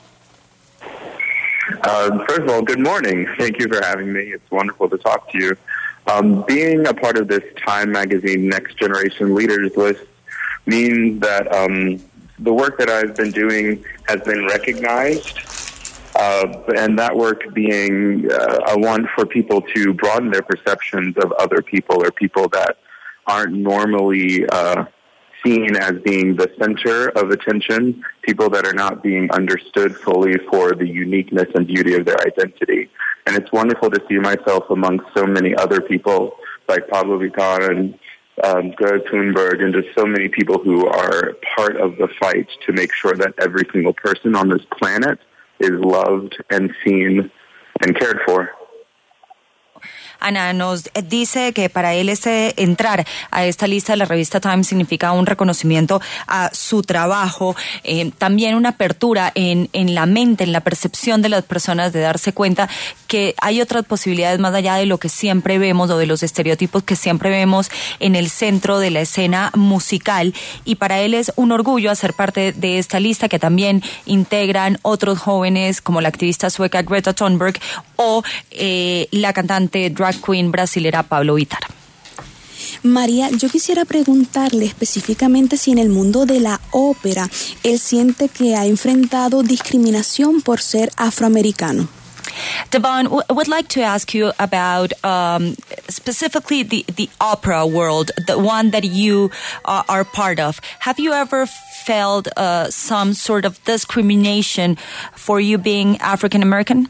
First of all, good morning. Thank you for having me. It's wonderful to talk to you. Being a part of this Time Magazine Next Generation Leaders list means that the work that I've been doing has been recognized, and that work being a want for people to broaden their perceptions of other people or people that aren't normally seen as being the center of attention, people that are not being understood fully for the uniqueness and beauty of their identity. And it's wonderful to see myself amongst so many other people like Pablo Vittar and Greta Thunberg, and just so many people who are part of the fight to make sure that every single person on this planet is loved and seen and cared for. Ana nos dice que para él entrar a esta lista de la revista Time significa un reconocimiento a su trabajo, también una apertura en la mente, en la percepción de las personas, de darse cuenta que hay otras posibilidades más allá de lo que siempre vemos o de los estereotipos que siempre vemos en el centro de la escena musical, y para él es un orgullo hacer parte de esta lista que también integran otros jóvenes como la activista sueca Greta Thunberg o la cantante drag queen brasilera Pablo Vittar. María, yo quisiera preguntarle específicamente si en el mundo de la ópera él siente que ha enfrentado discriminación por ser afroamericano. Devon, would like to ask you about specifically the opera world, the one that you are part of. Have you ever felt some sort of discrimination for you being African American?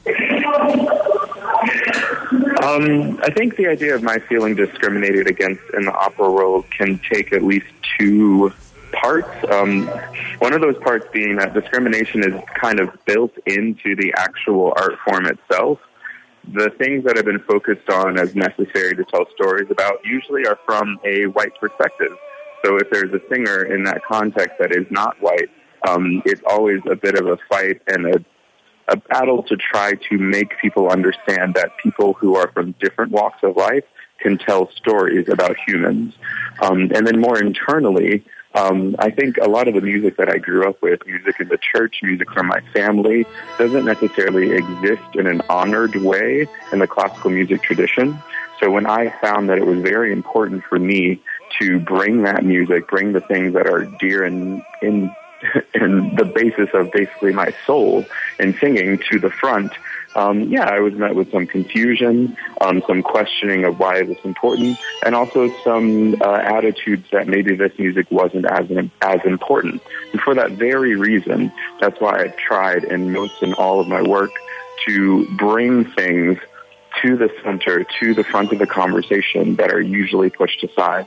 I think the idea of my feeling discriminated against in the opera world can take at least two parts. One of those parts being that discrimination is kind of built into the actual art form itself. The things that have been focused on as necessary to tell stories about usually are from a white perspective. So if there's a singer in that context that is not white, it's always a bit of a fight and a battle to try to make people understand that people who are from different walks of life can tell stories about humans. And then more internally, I think a lot of the music that I grew up with, music in the church, music from my family, doesn't necessarily exist in an honored way in the classical music tradition. So when I found that it was very important for me to bring that music, bring the things that are dear and in the basis of basically my soul and singing to the front, I was met with some confusion, some questioning of why is this important, and also some attitudes that maybe this music wasn't as important. And for that very reason, that's why I've tried in most and all of my work to bring things to the center, to the front of the conversation that are usually pushed aside.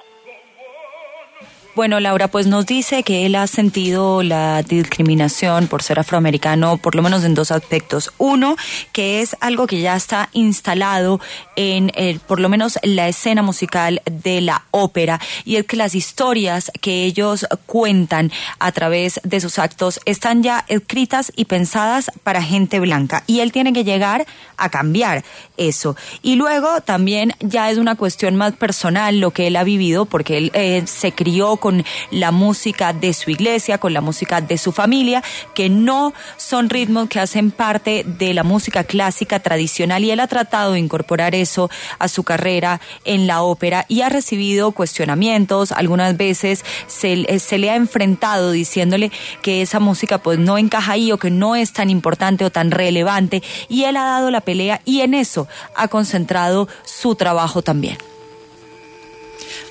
Bueno, Laura, pues nos dice que él ha sentido la discriminación por ser afroamericano, por lo menos en dos aspectos. Uno, que es algo que ya está instalado en por lo menos la escena musical de la ópera, y es que las historias que ellos cuentan a través de sus actos están ya escritas y pensadas para gente blanca, y él tiene que llegar a cambiar eso. Y luego también ya es una cuestión más personal lo que él ha vivido, porque él se crió con la música de su iglesia, con la música de su familia, que no son ritmos que hacen parte de la música clásica tradicional, y él ha tratado de incorporar eso a su carrera en la ópera y ha recibido cuestionamientos. Algunas veces se le ha enfrentado diciéndole que esa música pues no encaja ahí, o que no es tan importante o tan relevante, y él ha dado la pelea y en eso ha concentrado su trabajo también.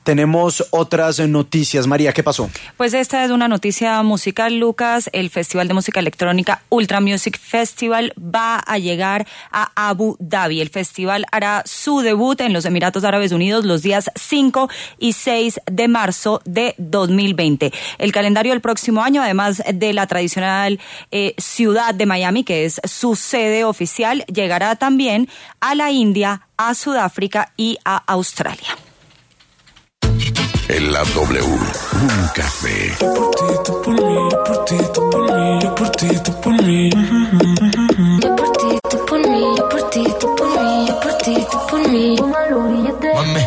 Tenemos otras noticias. María, ¿qué pasó? Pues esta es una noticia musical, Lucas. El Festival de Música Electrónica Ultra Music Festival va a llegar a Abu Dhabi. El festival hará su debut en los Emiratos Árabes Unidos los días 5 y 6 de marzo de 2020. El calendario del próximo año, además de la tradicional ciudad de Miami, que es su sede oficial, llegará también a la India, a Sudáfrica y a Australia. En la W, un café. Mami.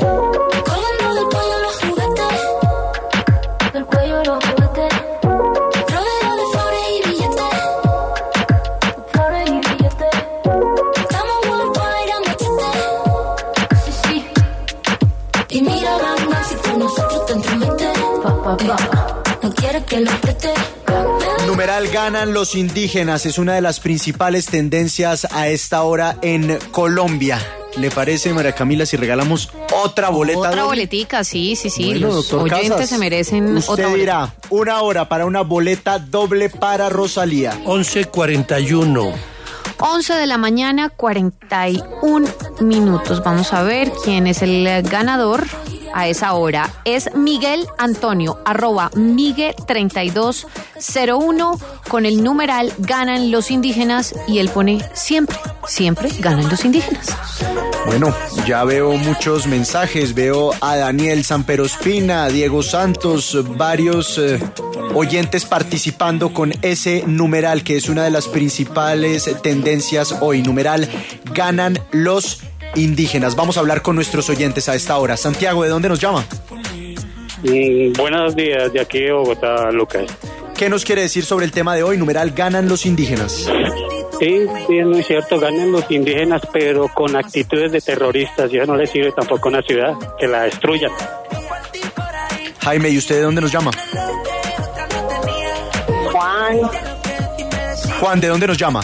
Numeral ganan los indígenas es una de las principales tendencias a esta hora en Colombia. ¿Le parece, María Camila, si regalamos otra boleta? Otra boletica, sí. Bueno, los doctor oyentes Casas, se merecen usted otra boleta. dirá, una hora para una boleta doble para Rosalía. 11:41. 11 de la mañana, 41 minutos. Vamos a ver quién es el ganador a esa hora. Es Miguel Antonio, @Migue3201, con el numeral ganan los indígenas, y él pone siempre ganan los indígenas. Bueno, ya veo muchos mensajes, veo a Daniel Samperospina, a Diego Santos, varios oyentes participando con ese numeral, que es una de las principales tendencias hoy. Numeral ganan los indígenas. Vamos a hablar con nuestros oyentes a esta hora. Santiago, ¿de dónde nos llama? Buenos días, de aquí de Bogotá, Lucas. ¿Qué nos quiere decir sobre el tema de hoy? Numeral ganan los indígenas. Sí, es muy cierto, ganan los indígenas, pero con actitudes de terroristas. Ya no les sirve tampoco una ciudad, que la destruyan. Jaime, ¿y usted de dónde nos llama? Juan, ¿de dónde nos llama?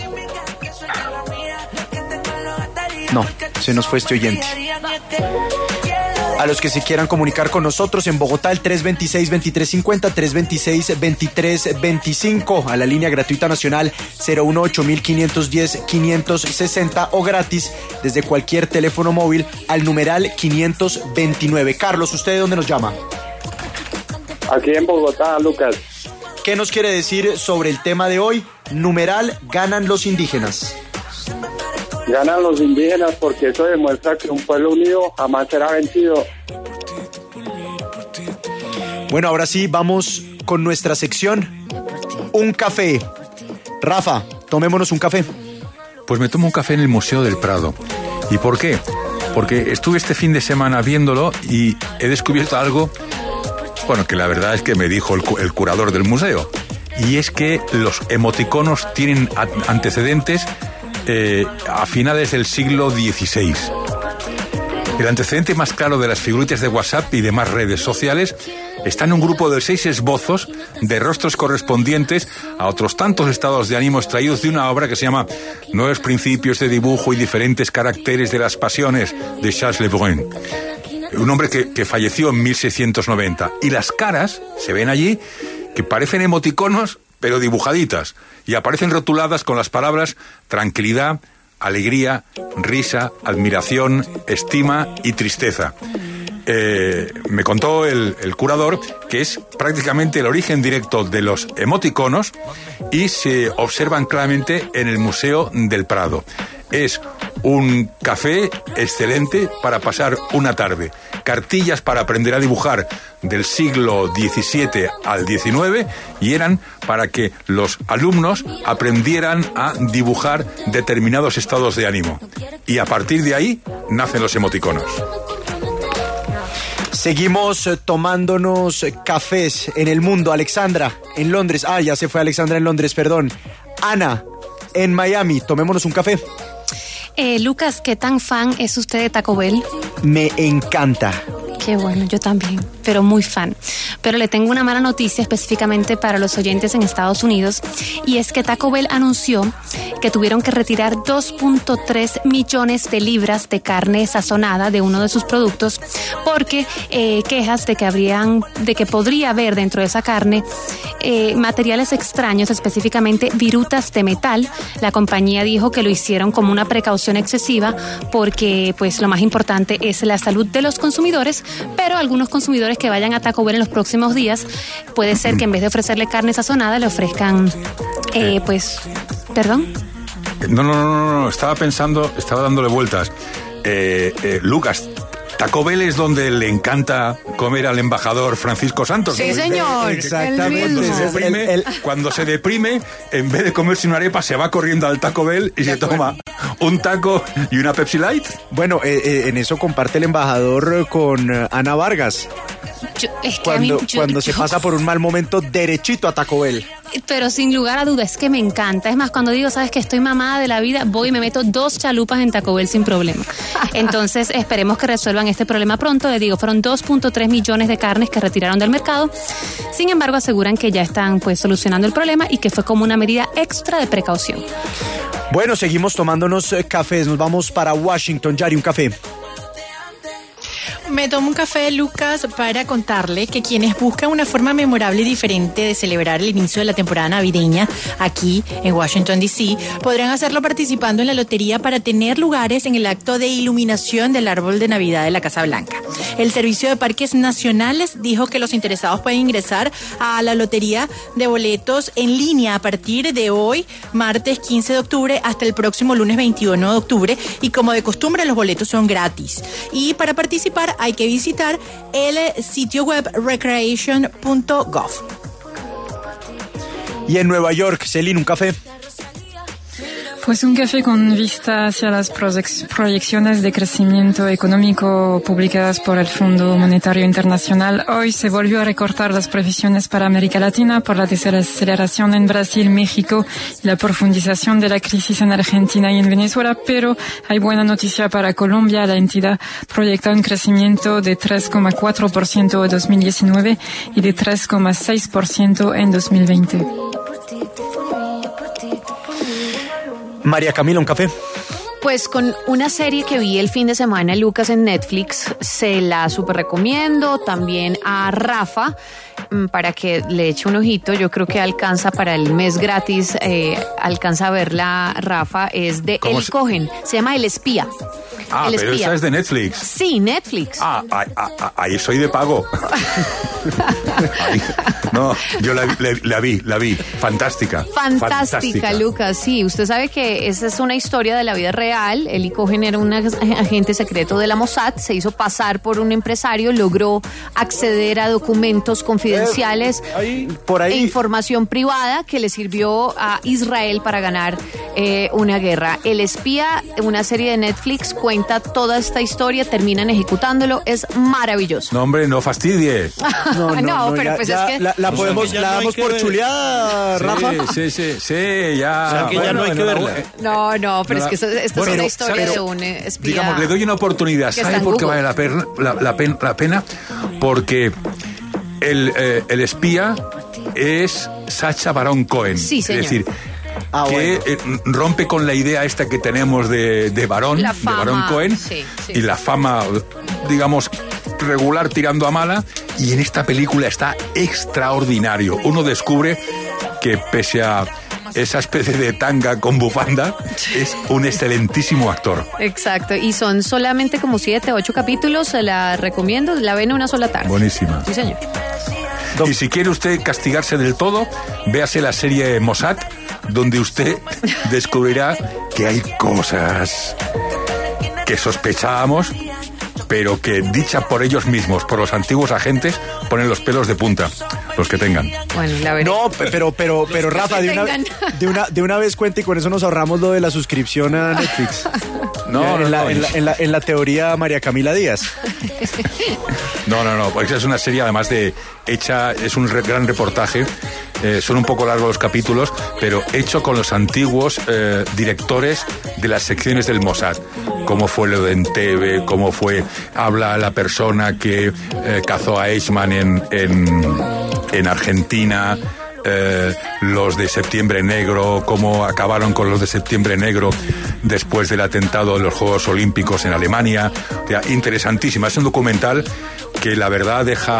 No, se nos fue este oyente. A los que se quieran comunicar con nosotros en Bogotá, el 326-2350, 326-2325, a la línea gratuita nacional 018-510-560, o gratis desde cualquier teléfono móvil al numeral 529. Carlos, ¿usted de dónde nos llama? Aquí en Bogotá, Lucas. ¿Qué nos quiere decir sobre el tema de hoy? Numeral ganan los indígenas. Ganan los indígenas porque eso demuestra que un pueblo unido jamás será vencido. Bueno, ahora sí, vamos con nuestra sección Un Café. Rafa, tomémonos un café. Pues me tomo un café en el Museo del Prado. ¿Y por qué? Porque estuve este fin de semana viéndolo y he descubierto algo, bueno, que la verdad es que me dijo el curador del museo. Y es que los emoticonos tienen antecedentes a finales del siglo XVI. El antecedente más claro de las figuritas de WhatsApp y demás redes sociales está en un grupo de 6 esbozos de rostros correspondientes a otros tantos estados de ánimo extraídos de una obra que se llama Nuevos Principios de Dibujo y Diferentes Caracteres de las Pasiones, de Charles Le Brun. Un hombre que falleció en 1690. Y las caras se ven allí que parecen emoticonos, pero dibujaditas, y aparecen rotuladas con las palabras tranquilidad, alegría, risa, admiración, estima y tristeza. Me contó el curador que es prácticamente el origen directo de los emoticonos y se observan claramente en el Museo del Prado. Es un café excelente para pasar una tarde. Cartillas para aprender a dibujar del siglo XVII al XIX, y eran para que los alumnos aprendieran a dibujar determinados estados de ánimo. Y a partir de ahí nacen los emoticonos. Seguimos tomándonos cafés en el mundo. Alexandra, en Londres. Ya se fue Alexandra en Londres, perdón. Ana, en Miami. Tomémonos un café. Lucas, ¿qué tan fan es usted de Taco Bell? Me encanta. Qué bueno, yo también, pero muy fan. Pero le tengo una mala noticia específicamente para los oyentes en Estados Unidos, y es que Taco Bell anunció que tuvieron que retirar 2.3 millones de libras de carne sazonada de uno de sus productos porque quejas de que podría haber dentro de esa carne materiales extraños, específicamente virutas de metal. La compañía dijo que lo hicieron como una precaución excesiva porque pues lo más importante es la salud de los consumidores, pero algunos consumidores que vayan a Taco Bell en los próximos días puede ser que en vez de ofrecerle carne sazonada le ofrezcan ¿perdón? No, estaba dándole vueltas. Lucas, Taco Bell es donde le encanta comer al embajador Francisco Santos. Sí, señor. Exactamente. Cuando se deprime, en vez de comerse una arepa, se va corriendo al Taco Bell y se toma un taco y una Pepsi Light. Bueno, en eso comparte el embajador con Ana Vargas. Cuando se pasa por un mal momento, derechito a Taco Bell. Pero sin lugar a dudas, es que me encanta. Es más, cuando digo, sabes que estoy mamada de la vida, voy y me meto 2 chalupas en Taco Bell sin problema. Entonces, esperemos que resuelvan este problema pronto. Les digo, fueron 2.3 millones de carnes que retiraron del mercado. Sin embargo, aseguran que ya están pues solucionando el problema y que fue como una medida extra de precaución. Bueno, seguimos tomándonos cafés. Nos vamos para Washington. Yari, un café. Me tomo un café, Lucas, para contarle que quienes buscan una forma memorable y diferente de celebrar el inicio de la temporada navideña aquí en Washington, D.C., podrán hacerlo participando en la lotería para tener lugares en el acto de iluminación del árbol de Navidad de la Casa Blanca. El Servicio de Parques Nacionales dijo que los interesados pueden ingresar a la lotería de boletos en línea a partir de hoy, martes 15 de octubre, hasta el próximo lunes 21 de octubre, y como de costumbre los boletos son gratis. Y para participar hay que visitar el sitio web recreation.gov. Y en Nueva York, Celine, un café. Pues un café con vista hacia las proyecciones de crecimiento económico publicadas por el Fondo Monetario Internacional. Hoy se volvió a recortar las previsiones para América Latina por la desaceleración en Brasil, México y la profundización de la crisis en Argentina y en Venezuela, pero hay buena noticia para Colombia. La entidad proyecta un crecimiento de 3,4% en 2019 y de 3,6% en 2020. María Camila, un café. Pues con una serie que vi el fin de semana, Lucas, en Netflix, se la super recomiendo también a Rafa para que le eche un ojito. Yo creo que alcanza para el mes gratis, alcanza a verla Rafa. Es de Eli Cohen, se llama El Espía. Ah, pero esa es de Netflix. Sí, Netflix. Ahí soy de pago. No, yo la vi. Fantástica. Fantástica, Lucas. Sí, usted sabe que esa es una historia de la vida real. Eli Cohen era un agente secreto de la Mossad, se hizo pasar por un empresario, logró acceder a documentos confidenciales e información privada que le sirvió a Israel para ganar una guerra. El Espía, una serie de Netflix, cuenta toda esta historia, terminan ejecutándolo, es maravilloso. No, hombre, no fastidies. No, pero ya, pues es que... ¿La damos por chuleada, Rafa? Sí, ya. O sea, que ya no hay que verla. No, pero es que esta es una historia de un espía. Digamos, le doy una oportunidad. ¿Sabe por qué vale la pena? Porque el espía es Sacha Baron Cohen. Sí, señor. Es decir, que rompe con la idea esta que tenemos de Barón Cohen, y la fama, digamos, regular tirando a mala, y en esta película está extraordinario. Uno descubre que pese a esa especie de tanga con bufanda, es un excelentísimo actor. Exacto, y son solamente como 7, 8 capítulos, se la recomiendo, la ven en una sola tarde. Buenísima. Sí, señor. Y si quiere usted castigarse del todo, véase la serie Mossad, donde usted descubrirá que hay cosas que sospechábamos, pero que dichas por ellos mismos, por los antiguos agentes, ponen los pelos de punta, los que tengan. Bueno, la verdad. No, pero Rafa, de una vez cuenta, y con eso nos ahorramos lo de la suscripción a Netflix. En la teoría María Camila Díaz. No, porque es una serie además es un gran reportaje son un poco largos los capítulos, pero hecho con los antiguos directores de las secciones del Mossad. Cómo fue lo de Entebbe, cómo fue, habla la persona que cazó a Eichmann en Argentina, los de Septiembre Negro, cómo acabaron con los de Septiembre Negro después del atentado de los Juegos Olímpicos en Alemania. O sea, interesantísima. Es un documental que la verdad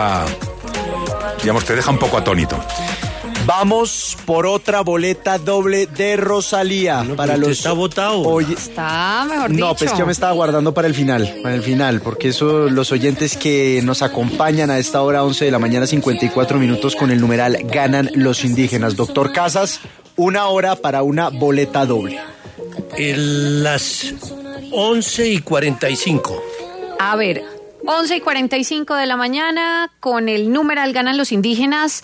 te deja un poco atónito. Vamos por otra boleta doble de Rosalía. Para los... ¿Está votado? Está, mejor dicho. No, pues que yo me estaba guardando para el final, porque eso, los oyentes que nos acompañan a esta hora, 11 de la mañana, 54 minutos, con el numeral ganan los indígenas. Doctor Casas, 1 hora para una boleta doble. Las 11:45. A ver, 11:45 de la mañana, con el numeral ganan los indígenas.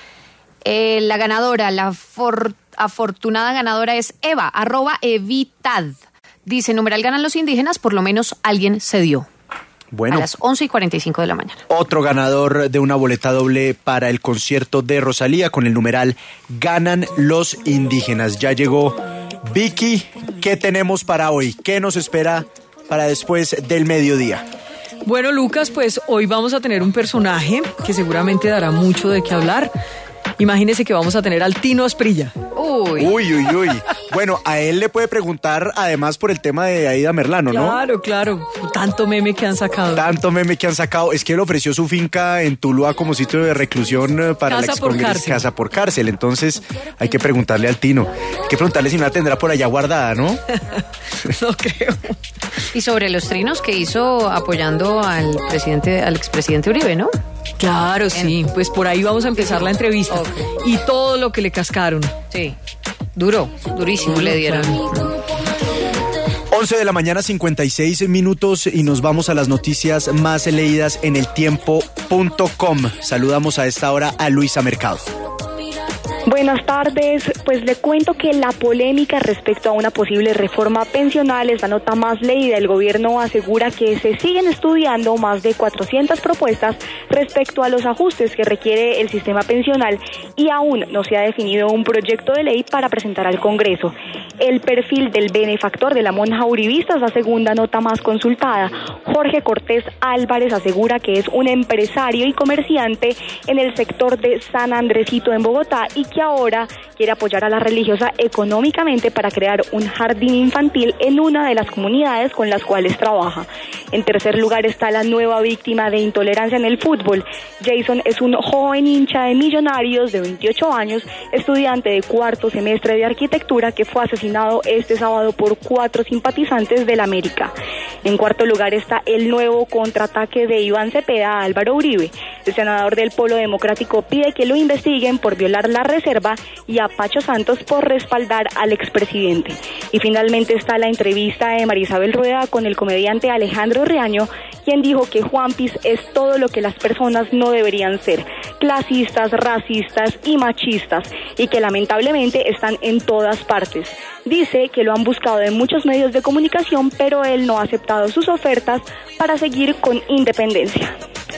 La ganadora, la afortunada ganadora es Eva, @evitad. Dice, numeral ganan los indígenas, por lo menos alguien se dio. Bueno. A las 11:45 de la mañana. Otro ganador de una boleta doble para el concierto de Rosalía con el numeral ganan los indígenas. Ya llegó Vicky. ¿Qué tenemos para hoy? ¿Qué nos espera para después del mediodía? Bueno, Lucas, pues hoy vamos a tener un personaje que seguramente dará mucho de qué hablar. Imagínese que vamos a tener al Tino Asprilla. Uy. Bueno, a él le puede preguntar además por el tema de Aida Merlano, ¿no? Claro. Tanto meme que han sacado. Es que él ofreció su finca en Tuluá como sitio de reclusión para el excongresista. Casa por cárcel. Entonces hay que preguntarle al Tino. Hay que preguntarle si no la tendrá por allá guardada, ¿no? No creo. Y sobre los trinos que hizo apoyando al expresidente Uribe, ¿no? Claro, sí. Pues por ahí vamos a empezar la entrevista. Okay. Y todo lo que le cascaron. Sí. Durísimo le dieron. 11 de la mañana, 56 minutos, y nos vamos a las noticias más leídas en eltiempo.com. Saludamos a esta hora a Luisa Mercado. Buenas tardes, pues le cuento que la polémica respecto a una posible reforma pensional es la nota más leída. El gobierno asegura que se siguen estudiando más de 400 propuestas respecto a los ajustes que requiere el sistema pensional y aún no se ha definido un proyecto de ley para presentar al Congreso. El perfil del benefactor de la monja uribista es la segunda nota más consultada. Jorge Cortés Álvarez asegura que es un empresario y comerciante en el sector de San Andresito en Bogotá y que ahora quiere apoyar a la religiosa económicamente para crear un jardín infantil en una de las comunidades con las cuales trabaja. En tercer lugar está la nueva víctima de intolerancia en el fútbol. Jason es un joven hincha de Millonarios de 28 años, estudiante de 4º semestre de arquitectura que fue asesinado este sábado por 4 simpatizantes del América. En cuarto lugar está el nuevo contraataque de Iván Cepeda a Álvaro Uribe. El senador del Polo Democrático pide que lo investiguen por violar la reserva y a Pacho Santos por respaldar al expresidente. Y finalmente está la entrevista de María Isabel Rueda con el comediante Alejandro Riaño, quien dijo que Juan Piz es todo lo que las personas no deberían ser: clasistas, racistas y machistas, y que lamentablemente están en todas partes. Dice que lo han buscado en muchos medios de comunicación, pero él no ha aceptado sus ofertas para seguir con independencia.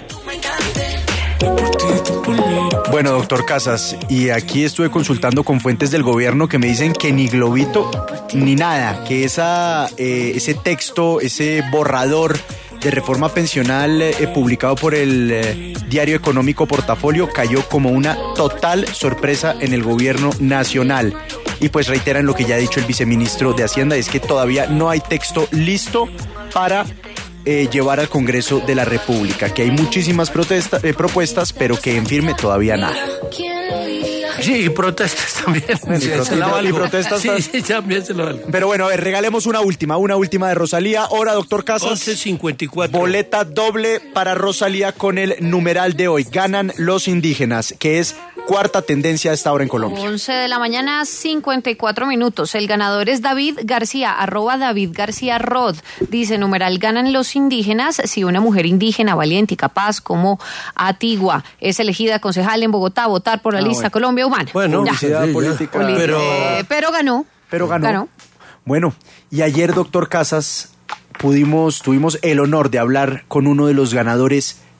Bueno, doctor Casas, y aquí estuve consultando con fuentes del gobierno que me dicen que ni globito ni nada, que ese texto, ese borrador de reforma pensional publicado por el diario económico Portafolio cayó como una total sorpresa en el gobierno nacional. Y pues reiteran lo que ya ha dicho el viceministro de Hacienda, es que todavía no hay texto listo para llevar al Congreso de la República, que hay muchísimas propuestas, pero que en firme todavía nada. Sí, y protestas también. Y protestas sí, también se lo valgo. Pero bueno, a ver, regalemos una última de Rosalía. Ahora, doctor Casas. 11:54. Boleta doble para Rosalía con el numeral de hoy. Ganan los indígenas, que es cuarta tendencia a esta hora en Colombia. 11 de la mañana, 54 minutos. El ganador es David García, @DavidGarcía-Rod. Dice, numeral ganan los indígenas si una mujer indígena valiente y capaz como Atigua es elegida concejal en Bogotá, votar por la lista Colombia Humana. Bueno, política. Pero ganó. Bueno, y ayer, doctor Casas, tuvimos el honor de hablar con uno de los ganadores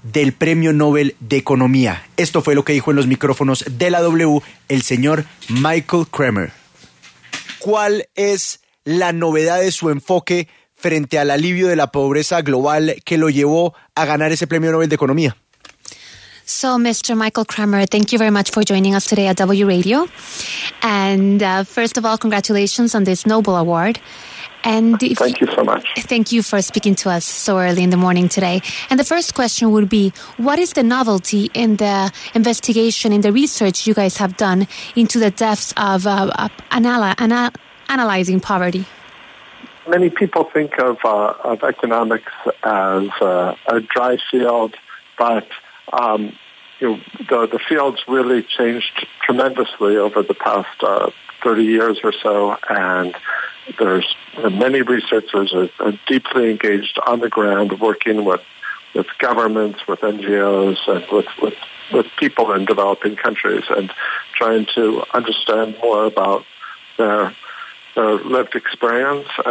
del Premio Nobel de Economía. Esto fue lo que dijo en los micrófonos de la W el señor Michael Kremer. ¿Cuál es la novedad de su enfoque frente al alivio de la pobreza global que lo llevó a ganar ese Premio Nobel de Economía? So, Mr. Michael Kremer, thank you very much for joining us today at W Radio. And first of all, congratulations on this Nobel Award. And thank you so much. Thank you for speaking to us so early in the morning today. And the first question would be, what is the novelty in the investigation, in the research you guys have done into the depths of analyzing poverty? Many people think of economics as a dry field, but the field's really changed tremendously over the past 30 years or so, and there's many researchers are deeply engaged on the ground, working with governments, with NGOs, and with people in developing countries, and trying to understand more about their lived experience